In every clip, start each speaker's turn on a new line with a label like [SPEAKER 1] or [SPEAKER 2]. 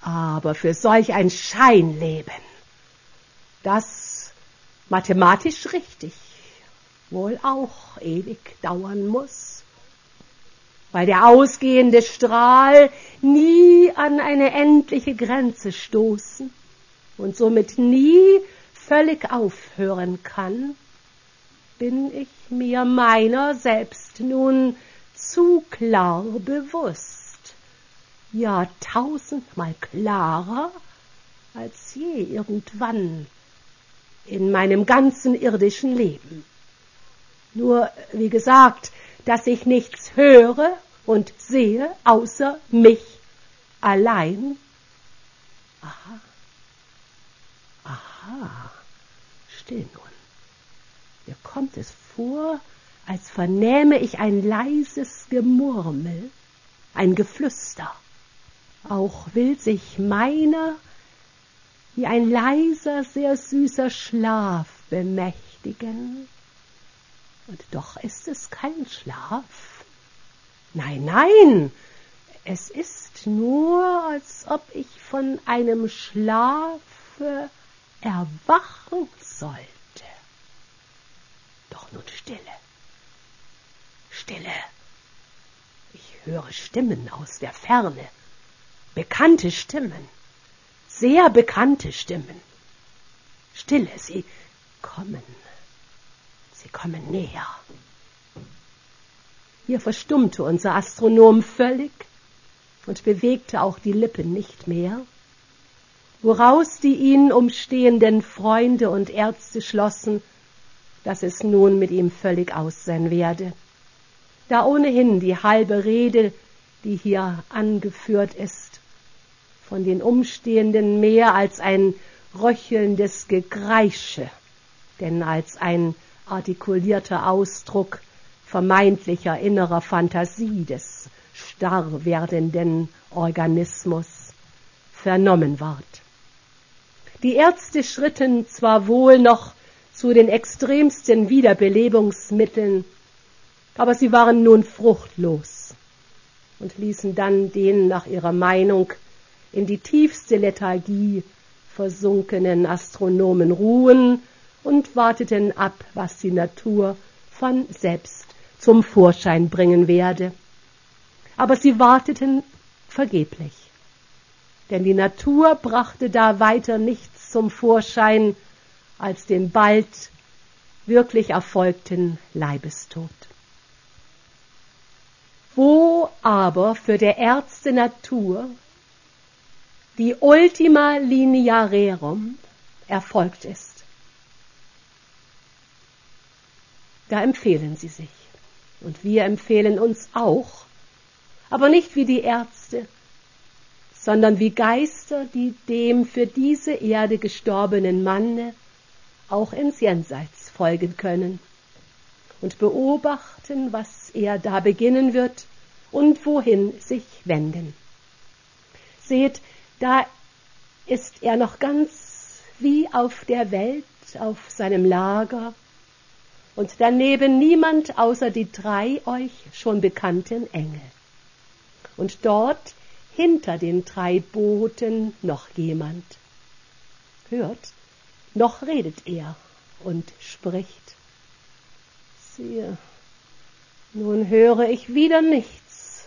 [SPEAKER 1] Aber für solch ein Scheinleben, das mathematisch richtig wohl auch ewig dauern muss, weil der ausgehende Strahl nie an eine endliche Grenze stoßen und somit nie völlig aufhören kann, bin ich mir meiner selbst nun zu klar bewusst, ja 1000-mal klarer als je irgendwann in meinem ganzen irdischen Leben. Nur, wie gesagt, dass ich nichts höre und sehe, außer mich allein. Aha, still nun. Mir kommt es vor, als vernähme ich ein leises Gemurmel, ein Geflüster. Auch will sich meiner wie ein leiser, sehr süßer Schlaf bemächtigen. Und doch ist es kein Schlaf. Nein, nein, es ist nur, als ob ich von einem Schlafe erwachen sollte. Doch nun Stille, Stille. Ich höre Stimmen aus der Ferne, bekannte Stimmen, sehr bekannte Stimmen. Stille, sie kommen näher. Hier verstummte unser Astronom völlig und bewegte auch die Lippen nicht mehr, woraus die ihn umstehenden Freunde und Ärzte schlossen, dass es nun mit ihm völlig aus sein werde, da ohnehin die halbe Rede, die hier angeführt ist, von den Umstehenden mehr als ein röchelndes Gekreische, denn als ein artikulierter Ausdruck vermeintlicher innerer Fantasie des starr werdenden Organismus vernommen ward. Die Ärzte schritten zwar wohl noch zu den extremsten Wiederbelebungsmitteln, aber sie waren nun fruchtlos und ließen dann den nach ihrer Meinung in die tiefste Lethargie versunkenen Astronomen ruhen und warteten ab, was die Natur von selbst zum Vorschein bringen werde. Aber sie warteten vergeblich, denn die Natur brachte da weiter nichts zum Vorschein als den bald wirklich erfolgten Leibestod. Wo aber für der Ärzte Natur die Ultima Linearum erfolgt ist, da empfehlen sie sich. Und wir empfehlen uns auch, aber nicht wie die Ärzte, sondern wie Geister, die dem für diese Erde gestorbenen Manne auch ins Jenseits folgen können und beobachten, was er da beginnen wird und wohin sich wenden. Seht, da ist er noch ganz wie auf der Welt, auf seinem Lager, und daneben niemand außer die 3 euch schon bekannten Engel. Und dort hinter den 3 Booten noch jemand. Hört, noch redet er und spricht. Siehe, nun höre ich wieder nichts.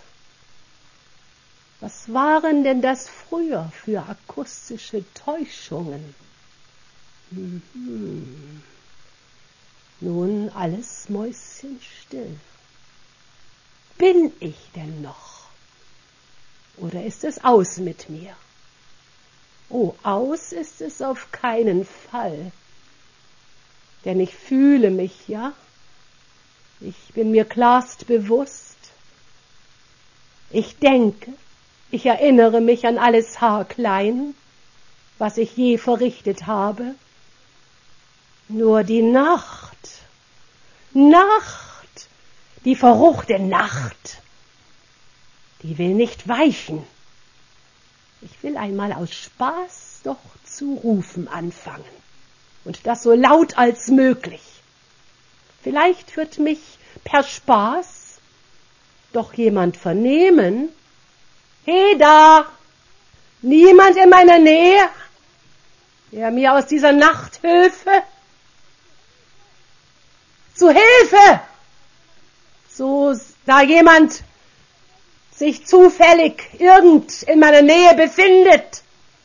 [SPEAKER 1] Was waren denn das früher für akustische Täuschungen? Nun alles mäuschenstill. Bin ich denn noch? Oder ist es aus mit mir? Oh, aus ist es auf keinen Fall. Denn ich fühle mich, ja. Ich bin mir klarst bewusst. Ich denke, ich erinnere mich an alles haarklein, was ich je verrichtet habe. Nur die Nacht, die verruchte Nacht, die will nicht weichen. Ich will einmal aus Spaß doch zu rufen anfangen, und das so laut als möglich. Vielleicht wird mich per Spaß doch jemand vernehmen. He da, Niemand in meiner Nähe, der mir aus dieser Nachthilfe zu Hilfe, so da jemand sich zufällig irgend in meiner Nähe befindet,